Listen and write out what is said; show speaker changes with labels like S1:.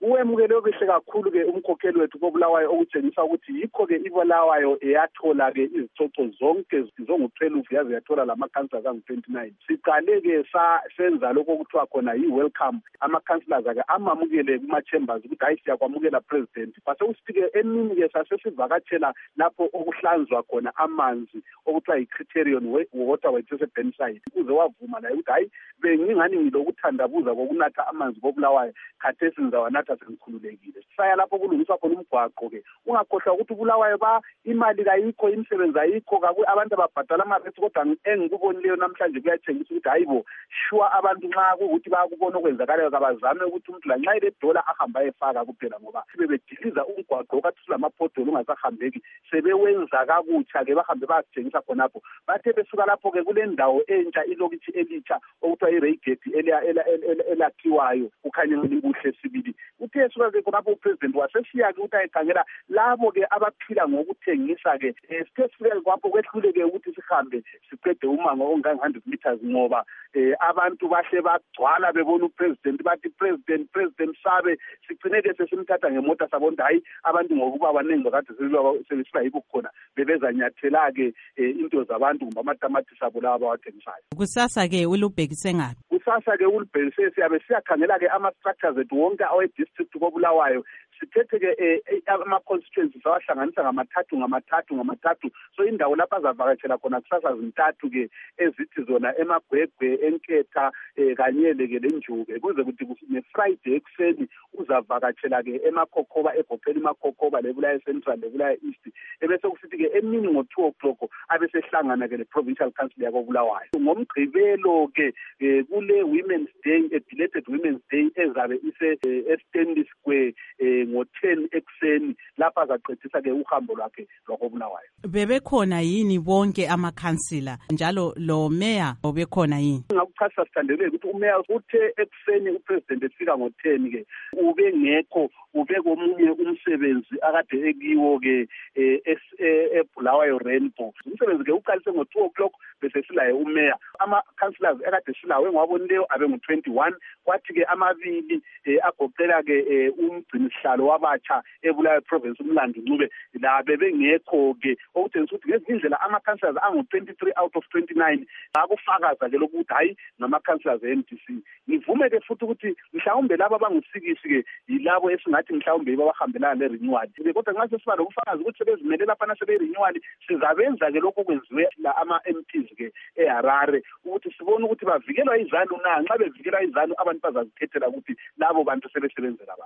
S1: Uwemukele okuhle kakhulu ke umkhokheli wethu koBulawayo okutshengisa ukuthi yikho ke iBulawayo eyathola ke izicoco zonke zongu-12 yaze yathola lamakhansila angu-29. Siqale ke senza lokho okuthiwa khona yi-welcome ama-councillors ake amamukele kuma-chambers ukuthi hayi siyakwamukela president. Kwasekusithi-ke emini ke sasesivakatshela lapho okuhlanzwa khona amanzi okuthiwa yi-criterion water waseBurnside ukuze wavuma laye ukuthi hayi bengingani ngilokuthandabuza kokunatha amanzi koBulawayo khathesi ngizawanatha sengikhululekile. Saya lapho kulungiswa khona umgwaqo ke ungakhohlwa ukuthi uBulawayo imali kayikho imisebenzi ayikho abantu ababhadala ama-rates kodwa engikubonileyo namhlanje kuyatshengisa ukuthi hayibo sure abantu nxa kuukuthi bayakubona okwenzakalayo kabazame ukuthi umuntu lanxa ile dola ahamba ayefaka kuphela ngoba bebediliza umgwaqo kathi sulamaphotolo ungasahambeki sebewenza kakutsha ke bahambe bayasitshengisa khonapho. Bathe besuka lapho ke kule ndawo entsha ilokithi elitsha okuthiwa i-Reigate elakhiwayo kukhanya ngelibuhle sibili. Uthe suka ke khonapho upresident wasesiya ke ukuthi ayikhangela labo ke abaphila ngokuthengisa ke sithe sifike kwapho kwehluleke ukuthi sihambe siqede umango ongange-100 meters ngoba abantu bahle bagcwala bebona upresident bathi president sabe sigcineke sesimthatha ngemota sabona hayi abantu ngokuba abaningi bakade sebesiba yikho khona bebezanyathela ke into zabantu kumbe amatamatisi abo lawa abawathengisayo.
S2: Kusasa ke ulubhekise ngaphi?
S1: Kusasa ke ulubhekise siyabe siyakhangela ke ama-structures ethu wonke awe-district koBulawayo. Sithethe ke ama-constituencies awahlanganisa ngamathathu. So indawo lapho azavakatshela khona kusasa zintathu ke ezithi zona eMagwegwe, eNketha kanye ke leNjuke kuze kuthi ne-Friday ekuseni uzavakatshela ke eMakhokhoba egophela iMakhokhoba leBulawayo Central leBulawayo East. Ebese kusithi ke emini ngo-2 o'clock abesehlangana ke le-Provincial Council yakoBulawayo. Ngomgqibelo ke kule Women's Day, a belated Women's Day ezabe Stanley Square ngo-10 ekuseni lapha azaqedisa ke uhambo lwakhe lwakoBulawayo.
S2: Bebekhona yini bonke amakhansila njalo lo mayor obekhona yini?
S1: Ngakuchasisa Sithandele ukuthi umayor uthe ekuseni upresident efika ngo-10 ke ubengekho ube komunye umsebenzi akade ekiwo ke eBulawayo Rainbow. Umsebenzi ke uqalise ngo-2 o'clock bese silaye umayor. Ama-councillors akade silawe ngwabonileyo abe ngu-21 kwathi ke amabili agoqela ke umgcinisihlalo wabatsha eBulawayo province uMlando Ncube la bebengekho ke okutshengisa ukuthi ngezindlela ama-councillors angu-23 out of 29 akufakaza ke lokuthi hayi ngama-councillors e-MDC. Ngivume ke futhi ukuthi mhlawumbe laba abangusikisi ke yilabo esingathi mhlawumbe babahambelana le-renewal kodwa nxa sesiba lobufakazi ukuthi sebezimele laphana sebe-renewal sizabenza ke lokho kwenziwe la ama-MPs ke eHarare ukuthi sibone ukuthi bavikelwa izanu na nxa bevikelwa izanu abantu bazazikhethela ukuthi labo bantu sebesebenzela abantu.